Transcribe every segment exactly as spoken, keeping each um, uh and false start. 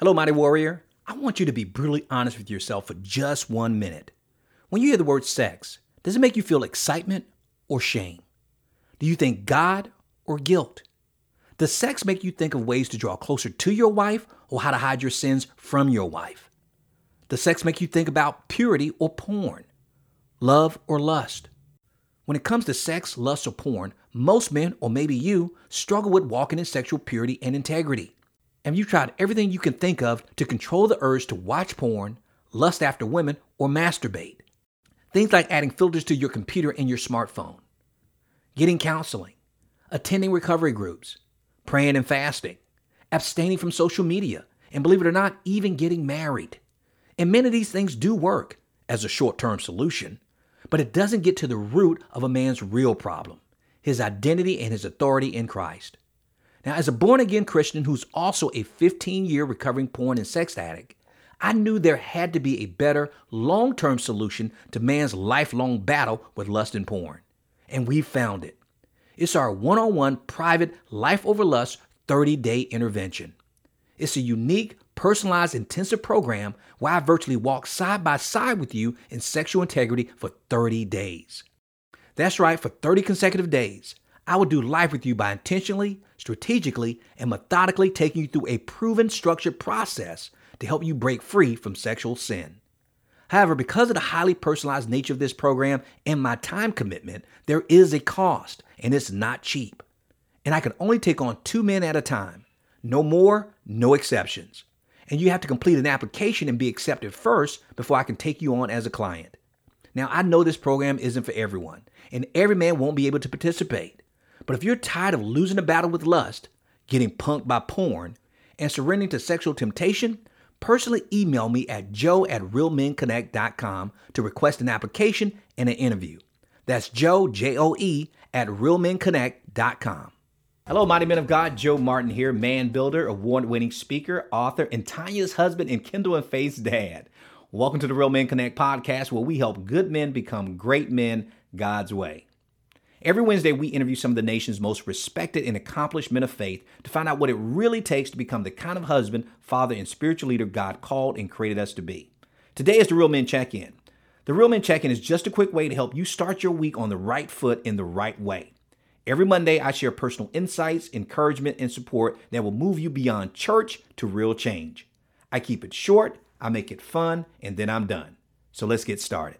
Hello, Mighty Warrior. I want you to be brutally honest with yourself for just one minute. When you hear the word sex, does it make you feel excitement or shame? Do you think God or guilt? Does sex make you think of ways to draw closer to your wife or how to hide your sins from your wife? Does sex make you think about purity or porn? Love or lust? When it comes to sex, lust, or porn, most men, or maybe you, struggle with walking in sexual purity and integrity. And you've tried everything you can think of to control the urge to watch porn, lust after women, or masturbate. Things like adding filters to your computer and your smartphone, getting counseling, attending recovery groups, praying and fasting, abstaining from social media, and believe it or not, even getting married. And many of these things do work as a short-term solution, but it doesn't get to the root of a man's real problem, his identity and his authority in Christ. Now, as a born-again Christian who's also a fifteen-year recovering porn and sex addict, I knew there had to be a better long-term solution to man's lifelong battle with lust and porn. And we found it. It's our one-on-one private Life Over Lust thirty-day intervention. It's a unique, personalized, intensive program where I virtually walk side by side with you in sexual integrity for thirty days. That's right, for thirty consecutive days. I will do life with you by intentionally, strategically, and methodically taking you through a proven structured process to help you break free from sexual sin. However, because of the highly personalized nature of this program and my time commitment, there is a cost, and it's not cheap. And I can only take on two men at a time. No more, no exceptions. And you have to complete an application and be accepted first before I can take you on as a client. Now, I know this program isn't for everyone, and every man won't be able to participate. But if you're tired of losing the battle with lust, getting punked by porn, and surrendering to sexual temptation, personally email me at joe at real men connect dot com to request an application and an interview. That's Joe, J O E, at real men connect dot com. Hello, mighty men of God. Joe Martin here, man builder, award-winning speaker, author, and Tanya's husband and Kendall and Faith's dad. Welcome to the Real Men Connect podcast, where we help good men become great men God's way. Every Wednesday, we interview some of the nation's most respected and accomplished men of faith to find out what it really takes to become the kind of husband, father, and spiritual leader God called and created us to be. Today is the Real Men Check-In. The Real Men Check-In is just a quick way to help you start your week on the right foot in the right way. Every Monday, I share personal insights, encouragement, and support that will move you beyond church to real change. I keep it short, I make it fun, and then I'm done. So let's get started.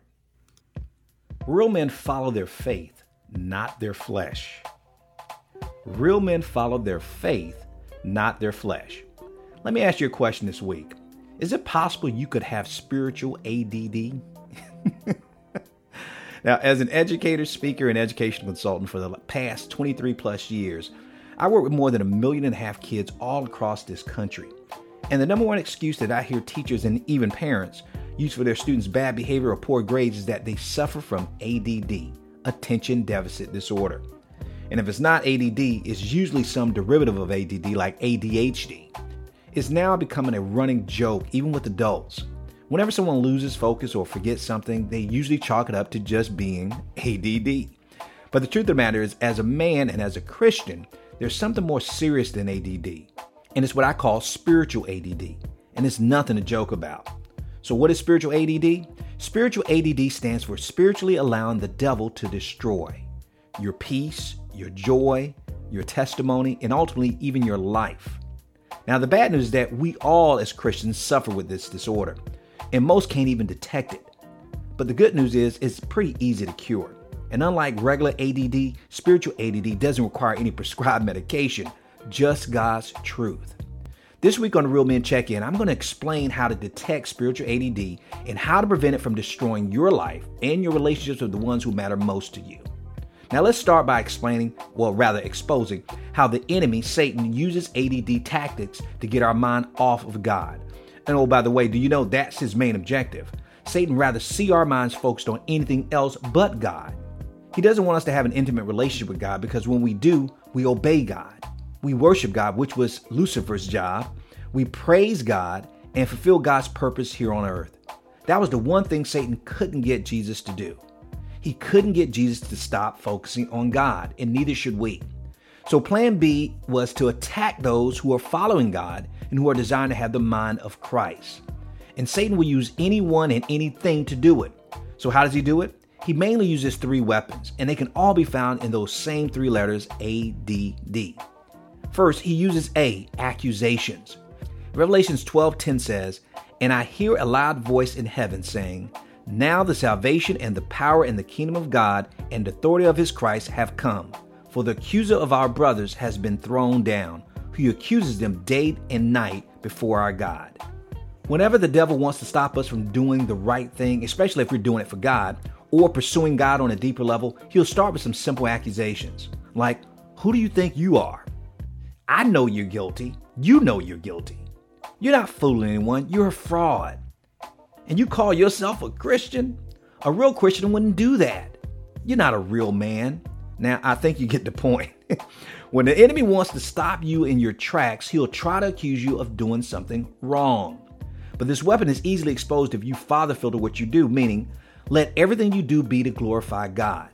Real men follow their faith, not their flesh. Real men follow their faith, not their flesh. Let me ask you a question this week. Is it possible you could have spiritual A D D? Now, as an educator, speaker, and educational consultant for the past twenty-three plus years, I work with more than a million and a half kids all across this country. And the number one excuse that I hear teachers and even parents use for their students' bad behavior or poor grades is that they suffer from A D D, attention deficit disorder. And if it's not A D D, it's usually some derivative of A D D like A D H D. It's now becoming a running joke, even with adults. Whenever someone loses focus or forgets something, they usually chalk it up to just being A D D. But the truth of the matter is, as a man and as a Christian, there's something more serious than A D D. And it's what I call spiritual A D D. And it's nothing to joke about. So what is spiritual A D D? Spiritual A D D stands for spiritually allowing the devil to destroy your peace, your joy, your testimony, and ultimately even your life. Now, the bad news is that we all as Christians suffer with this disorder, and most can't even detect it. But the good news is it's pretty easy to cure. And unlike regular A D D, spiritual A D D doesn't require any prescribed medication, just God's truth. This week on the Real Men Check-In, I'm going to explain how to detect spiritual A D D and how to prevent it from destroying your life and your relationships with the ones who matter most to you. Now let's start by explaining, well rather exposing, how the enemy, Satan, uses A D D tactics to get our mind off of God. And oh, by the way, do you know that's his main objective? Satan rather see our minds focused on anything else but God. He doesn't want us to have an intimate relationship with God because when we do, we obey God. We worship God, which was Lucifer's job. We praise God and fulfill God's purpose here on earth. That was the one thing Satan couldn't get Jesus to do. He couldn't get Jesus to stop focusing on God, and neither should we. So plan B was to attack those who are following God and who are designed to have the mind of Christ. And Satan will use anyone and anything to do it. So how does he do it? He mainly uses three weapons, and they can all be found in those same three letters, A D D. First, he uses A, accusations. Revelations twelve ten says, "And I hear a loud voice in heaven saying, Now the salvation and the power and the kingdom of God and the authority of his Christ have come. For the accuser of our brothers has been thrown down, who accuses them day and night before our God." Whenever the devil wants to stop us from doing the right thing, especially if we're doing it for God, or pursuing God on a deeper level, he'll start with some simple accusations. Like, who do you think you are? I know you're guilty. You know you're guilty. You're not fooling anyone. You're a fraud. And you call yourself a Christian? A real Christian wouldn't do that. You're not a real man. Now, I think you get the point. When the enemy wants to stop you in your tracks, he'll try to accuse you of doing something wrong. But this weapon is easily exposed if you father filter what you do, meaning let everything you do be to glorify God.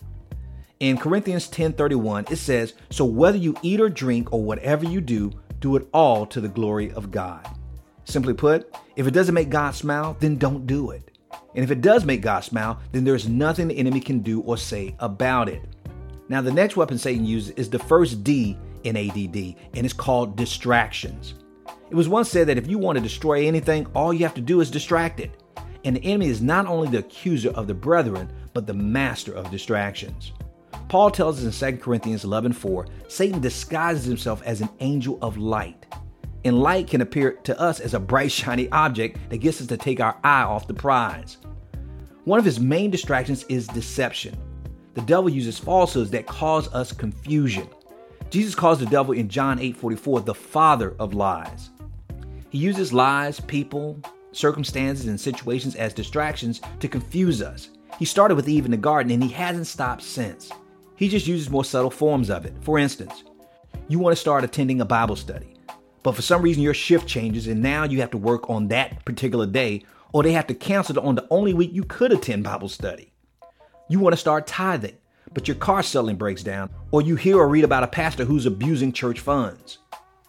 In Corinthians ten thirty-one, it says, "So whether you eat or drink or whatever you do, do it all to the glory of God." Simply put, if it doesn't make God smile, then don't do it. And if it does make God smile, then there's nothing the enemy can do or say about it. Now, the next weapon Satan uses is the first D in A D D, and it's called distractions. It was once said that if you want to destroy anything, all you have to do is distract it. And the enemy is not only the accuser of the brethren, but the master of distractions. Paul tells us in Second Corinthians eleven four, Satan disguises himself as an angel of light. And light can appear to us as a bright, shiny object that gets us to take our eye off the prize. One of his main distractions is deception. The devil uses falsehoods that cause us confusion. Jesus calls the devil in John eight forty-four the father of lies. He uses lies, people, circumstances, and situations as distractions to confuse us. He started with Eve in the garden, and he hasn't stopped since. He just uses more subtle forms of it. For instance, you want to start attending a Bible study, but for some reason your shift changes and now you have to work on that particular day, or they have to cancel it on the only week you could attend Bible study. You want to start tithing, but your car suddenly breaks down, or you hear or read about a pastor who's abusing church funds.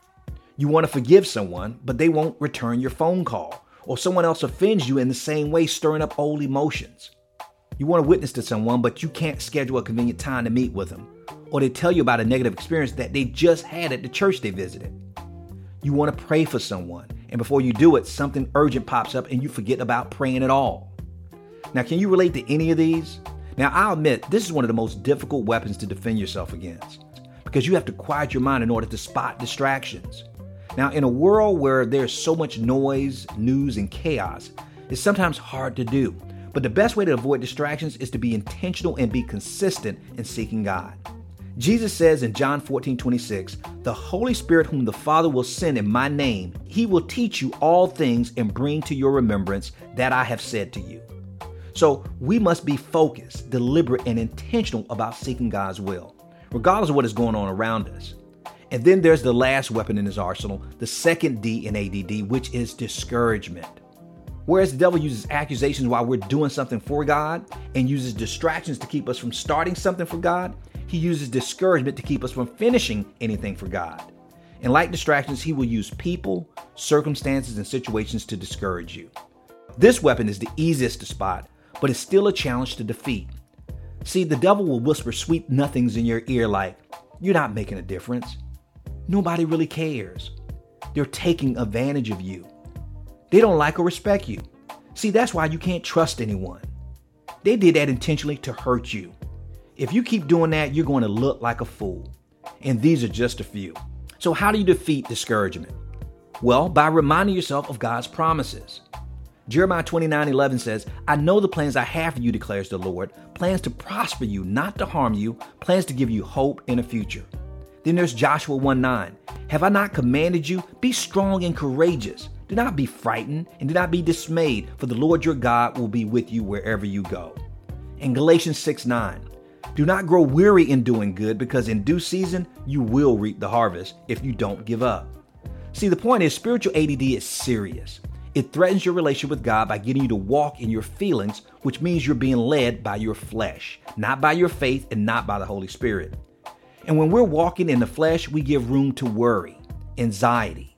You want to forgive someone, but they won't return your phone call, or someone else offends you in the same way, stirring up old emotions. You want to witness to someone, but you can't schedule a convenient time to meet with them, or they tell you about a negative experience that they just had at the church they visited. You want to pray for someone, and before you do it, something urgent pops up and you forget about praying at all. Now, can you relate to any of these? Now, I'll admit, this is one of the most difficult weapons to defend yourself against, because you have to quiet your mind in order to spot distractions. Now, in a world where there's so much noise, news, and chaos, it's sometimes hard to do. But the best way to avoid distractions is to be intentional and be consistent in seeking God. Jesus says in John fourteen twenty-six, "The Holy Spirit whom the Father will send in my name, he will teach you all things and bring to your remembrance that I have said to you." So we must be focused, deliberate, and intentional about seeking God's will, regardless of what is going on around us. And then there's the last weapon in his arsenal, the second D in A D D, which is discouragement. Whereas the devil uses accusations while we're doing something for God and uses distractions to keep us from starting something for God, he uses discouragement to keep us from finishing anything for God. And like distractions, he will use people, circumstances, and situations to discourage you. This weapon is the easiest to spot, but it's still a challenge to defeat. See, the devil will whisper sweet nothings in your ear like, "You're not making a difference. Nobody really cares. They're taking advantage of you. They don't like or respect you. See, that's why you can't trust anyone. They did that intentionally to hurt you. If you keep doing that, you're going to look like a fool." And these are just a few. So how do you defeat discouragement? Well, by reminding yourself of God's promises. Jeremiah twenty-nine eleven says, "I know the plans I have for you, declares the Lord, plans to prosper you, not to harm you, plans to give you hope in a future." Then there's Joshua one nine. "Have I not commanded you? Be strong and courageous. Do not be frightened and do not be dismayed, for the Lord your God will be with you wherever you go." And Galatians six nine. "Do not grow weary in doing good, because in due season you will reap the harvest if you don't give up." See, the point is, spiritual A D D is serious. It threatens your relationship with God by getting you to walk in your feelings, which means you're being led by your flesh, not by your faith and not by the Holy Spirit. And when we're walking in the flesh, we give room to worry, anxiety,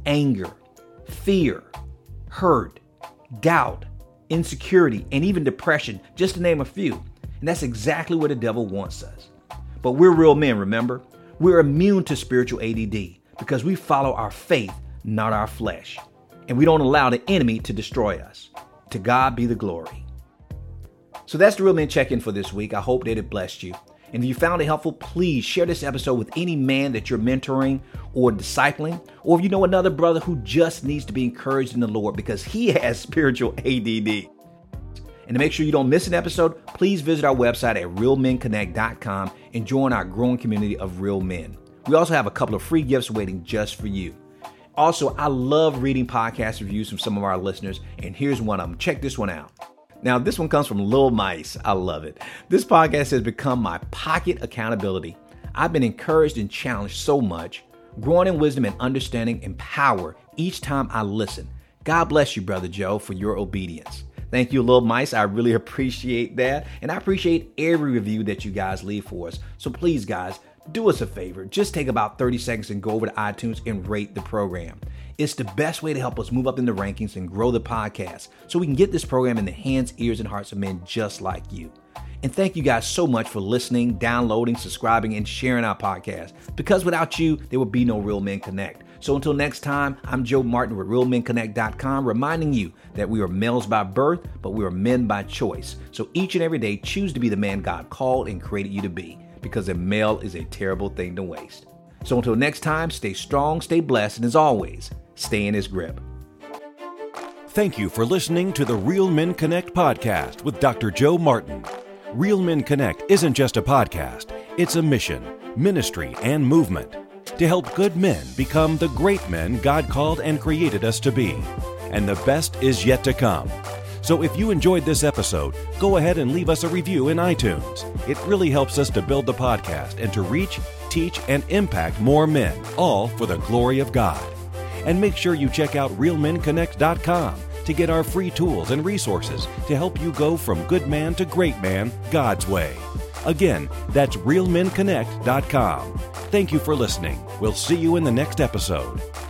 anger, fear, hurt, doubt, insecurity, and even depression, just to name a few. And that's exactly where the devil wants us. But we're real men, remember? We're immune to spiritual A D D because we follow our faith, not our flesh. And we don't allow the enemy to destroy us. To God be the glory. So that's the Real Men Check-In for this week. I hope that it blessed you. And if you found it helpful, please share this episode with any man that you're mentoring or discipling, or if you know another brother who just needs to be encouraged in the Lord because he has spiritual A D D. And to make sure you don't miss an episode, please visit our website at real men connect dot com and join our growing community of real men. We also have a couple of free gifts waiting just for you. Also, I love reading podcast reviews from some of our listeners, and here's one of them. Check this one out. Now, this one comes from Lil Mice. I love it. This podcast has become my pocket accountability. I've been encouraged and challenged so much, growing in wisdom and understanding and power each time I listen. God bless you, Brother Joe, for your obedience. Thank you, Lil Mice. I really appreciate that. And I appreciate every review that you guys leave for us. So please, guys, do us a favor. Just take about thirty seconds and go over to iTunes and rate the program. It's the best way to help us move up in the rankings and grow the podcast so we can get this program in the hands, ears, and hearts of men just like you. And thank you guys so much for listening, downloading, subscribing, and sharing our podcast. Because without you, there would be no Real Men Connect. So until next time, I'm Joe Martin with real men connect dot com, reminding you that we are males by birth, but we are men by choice. So each and every day, choose to be the man God called and created you to be, because a male is a terrible thing to waste. So until next time, stay strong, stay blessed, and as always, stay in his grip. Thank you for listening to the Real Men Connect podcast with Doctor Joe Martin. Real Men Connect isn't just a podcast, it's a mission, ministry, and movement to help good men become the great men God called and created us to be. And the best is yet to come. So if you enjoyed this episode, go ahead and leave us a review in iTunes. It really helps us to build the podcast and to reach, teach, and impact more men, all for the glory of God. And make sure you check out real men connect dot com to get our free tools and resources to help you go from good man to great man God's way. Again, that's real men connect dot com. Thank you for listening. We'll see you in the next episode.